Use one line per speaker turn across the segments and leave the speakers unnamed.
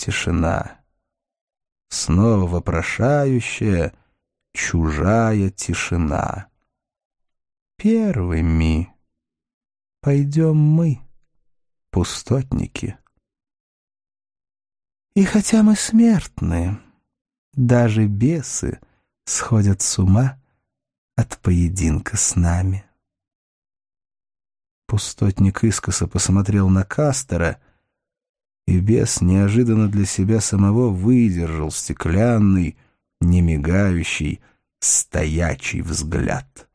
тишина. Снова вопрошающая, чужая тишина. Первыми пойдем мы, пустотники. И хотя мы смертны, даже бесы сходят с ума от поединка с нами. Пустотник искоса посмотрел на Кастера, и бес неожиданно для себя самого выдержал стеклянный, немигающий, стоячий взгляд.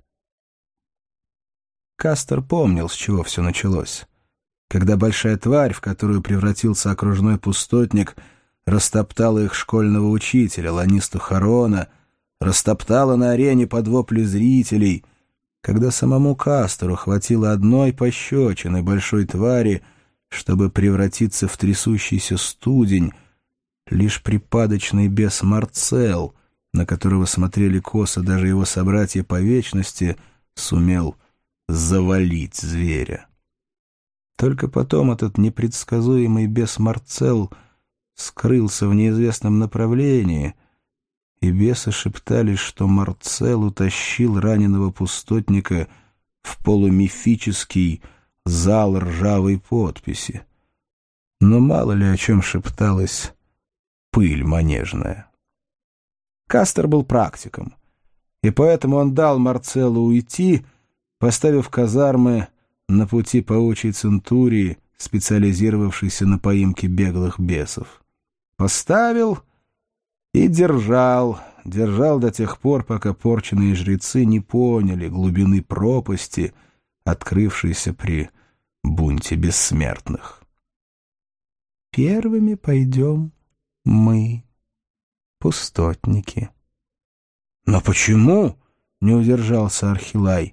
Кастер помнил, с чего все началось. Когда большая тварь, в которую превратился окружной пустотник, растоптала их школьного учителя, Ланисту Харона, растоптала на арене под вопли зрителей, когда самому Кастеру хватило одной пощечины большой твари, чтобы превратиться в трясущийся студень, лишь припадочный бес Марцел, на которого смотрели косо даже его собратья по вечности, сумел завалить зверя. Только потом этот непредсказуемый бес Марцел скрылся в неизвестном направлении, и бесы шептались, что Марцел утащил раненого пустотника в полумифический зал ржавой подписи. Но мало ли о чем шепталась пыль манежная. Кастер был практиком, и поэтому он дал Марцеллу уйти, поставив казармы на пути паучьей центурии, специализировавшейся на поимке беглых бесов. Поставил и держал до тех пор, пока порченные жрецы не поняли глубины пропасти, открывшейся при бунте бессмертных. Первыми пойдем мы, пустотники. Но почему? — не удержался Архилай.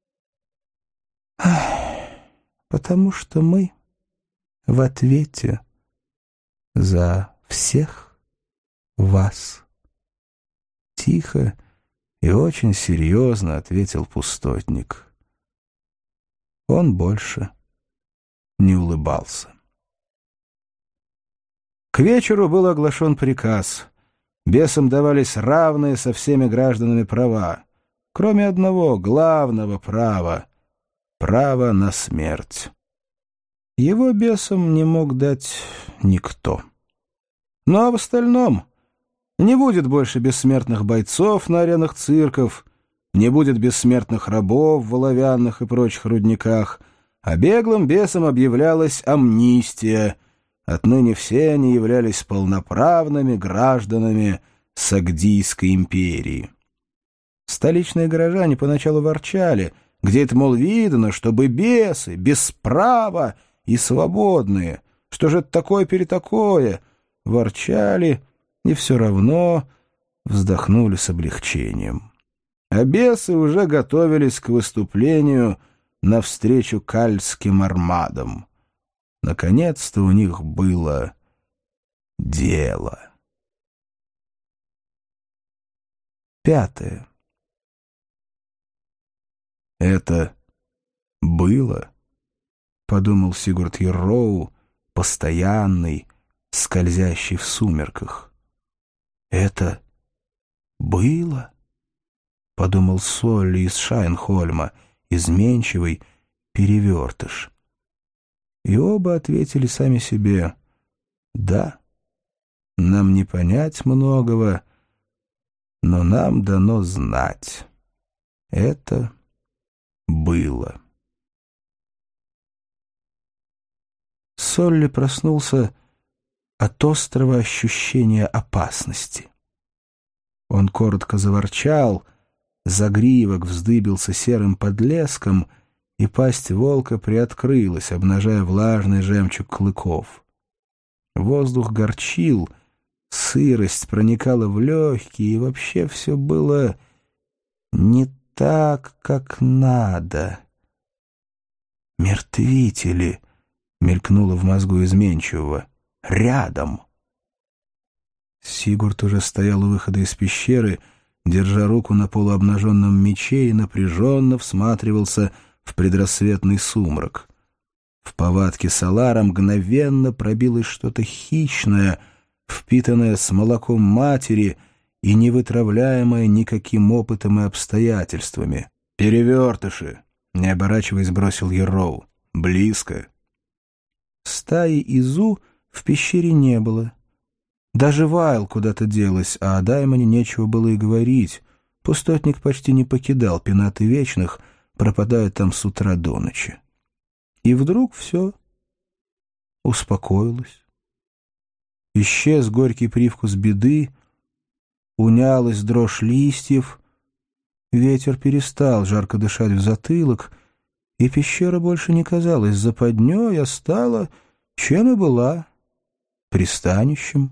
Потому что мы в ответе за всех вас. Тихо и очень серьезно ответил пустотник. Он больше не улыбался. К вечеру был оглашен приказ. Бесам давались равные со всеми гражданами права, кроме одного главного права — право на смерть. Его бесам не мог дать никто. Ну а в остальном не будет больше бессмертных бойцов на аренах цирков, не будет бессмертных рабов в оловянных и прочих рудниках, а беглым бесам объявлялась амнистия. Отныне все они являлись полноправными гражданами Сагдийской империи. Столичные горожане поначалу ворчали, где это, мол, видно, чтобы бесы без права и свободные, что же это такое-перетакое, ворчали и все равно вздохнули с облегчением. А бесы уже готовились к выступлению навстречу кальским армадам. Наконец-то у них было дело. 5. «Это было?» — подумал Сигурд Ярроу, постоянный, скользящий в сумерках. «Это было?» — подумал Солли из Шайнхольма, изменчивый перевертыш. И оба ответили сами себе: «Да, нам не понять многого, но нам дано знать. Это было». Солли проснулся от острого ощущения опасности. Он коротко заворчал, загривок вздыбился серым подлеском, и пасть волка приоткрылась, обнажая влажный жемчуг клыков. Воздух горчил, сырость проникала в легкие, и вообще все было не так, как надо. «Мертвители!» — мелькнуло в мозгу изменчивого. «Рядом!» Сигурд уже стоял у выхода из пещеры, держа руку на полуобнаженном мече, и напряженно всматривался в предрассветный сумрак. В повадке Салара мгновенно пробилось что-то хищное, впитанное с молоком матери и не вытравляемое никаким опытом и обстоятельствами. «Перевертыши!» — не оборачиваясь, бросил Ярроу. «Близко!» Стаи Изу в пещере не было. Даже Вайл куда-то делась, а о Даймоне нечего было и говорить. Пустотник почти не покидал пенаты вечных, пропадая там с утра до ночи. И вдруг все успокоилось. Исчез горький привкус беды, унялась дрожь листьев, ветер перестал жарко дышать в затылок, и пещера больше не казалась западней, а стала, чем и была, пристанищем.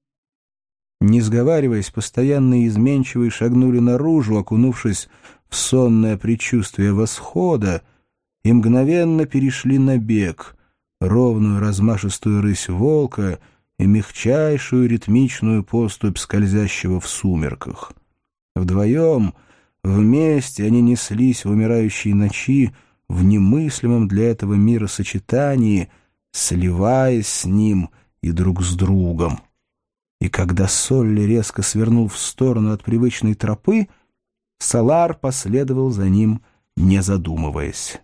Не сговариваясь, постоянно изменчивые шагнули наружу, окунувшись в сонное предчувствие восхода, и мгновенно перешли на бег, ровную размашистую рысь волка и мягчайшую ритмичную поступь скользящего в сумерках. Вдвоем, вместе они неслись в умирающей ночи в немыслимом для этого мира сочетании, сливаясь с ним и друг с другом. И когда Солли резко свернул в сторону от привычной тропы, Салар последовал за ним, не задумываясь.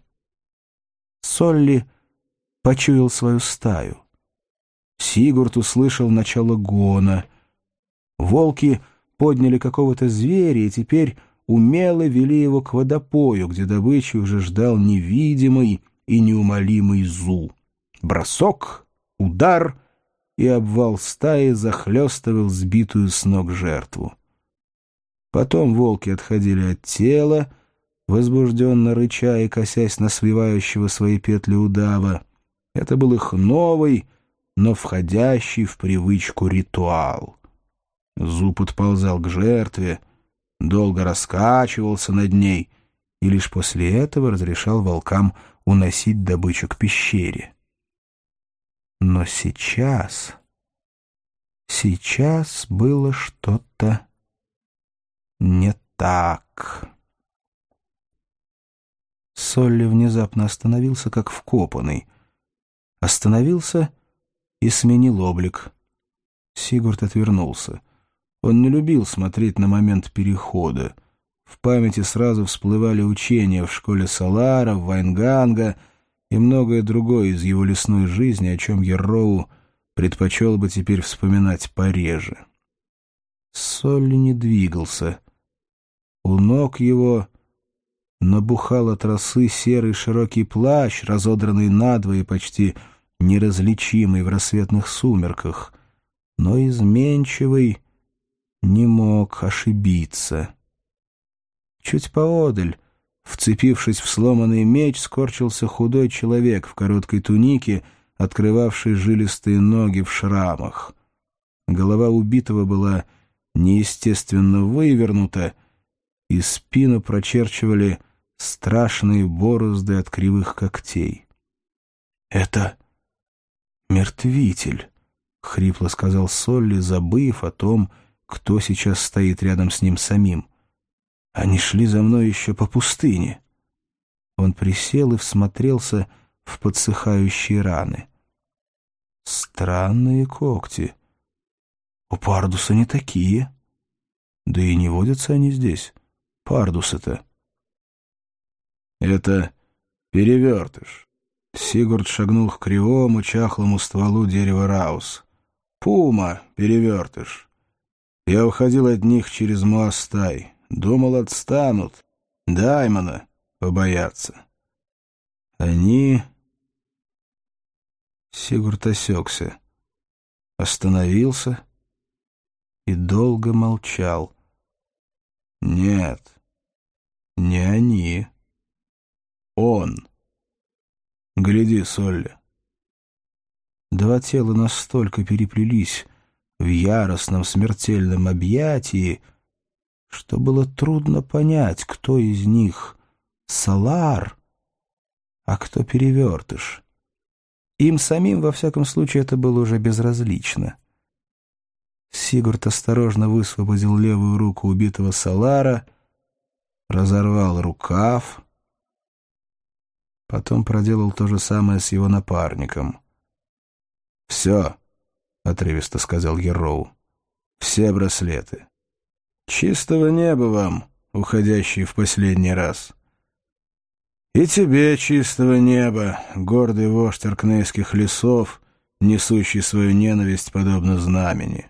Солли почуял свою стаю. Сигурд услышал начало гона. Волки подняли какого-то зверя и теперь умело вели его к водопою, где добычу уже ждал невидимый и неумолимый Зу. Бросок, удар — и обвал стаи захлестывал сбитую с ног жертву. Потом волки отходили от тела, возбужденно рыча и косясь на свивающего свои петли удава. Это был их новый, но входящий в привычку ритуал. Зу подползал к жертве, долго раскачивался над ней и лишь после этого разрешал волкам уносить добычу к пещере. Но сейчас было что-то не так. Солли внезапно остановился, как вкопанный. Остановился и сменил облик. Сигурд отвернулся. Он не любил смотреть на момент перехода. В памяти сразу всплывали учения в школе Салара, в Вайнганга и многое другое из его лесной жизни, о чем Ярроу предпочел бы теперь вспоминать пореже. Солли не двигался. У ног его набухал от росы серый широкий плащ, разодранный надвое и почти неразличимый в рассветных сумерках, но изменчивый не мог ошибиться. Чуть поодаль, вцепившись в сломанный меч, скорчился худой человек в короткой тунике, открывавший жилистые ноги в шрамах. Голова убитого была неестественно вывернута, и спину прочерчивали страшные борозды от кривых когтей. «Это мертвитель», — хрипло сказал Солли, забыв о том, кто сейчас стоит рядом с ним самим. «Они шли за мной еще по пустыне». Он присел и всмотрелся в подсыхающие раны. Странные когти. У пардуса не такие. Да и не водятся они здесь. Пардусы-то. «Это перевертыш». Сигурд шагнул к кривому, чахлому стволу дерева раус. «Пума, перевертыш. Я уходил от них через Муастай. Думал, отстанут. Даймона побоятся. Они...» Сигурд осекся, остановился и долго молчал. «Нет, не они. Он. Гляди, Солли». Два тела настолько переплелись в яростном смертельном объятии, что было трудно понять, кто из них Салар, а кто перевертыш. Им самим, во всяком случае, это было уже безразлично. Сигурд осторожно высвободил левую руку убитого Салара, разорвал рукав, потом проделал то же самое с его напарником. «Все, — отрывисто сказал Яроу. «Все браслеты. Чистого неба вам, уходящий в последний раз. И тебе чистого неба, гордый вождь аркнейских лесов, несущий свою ненависть подобно знамени.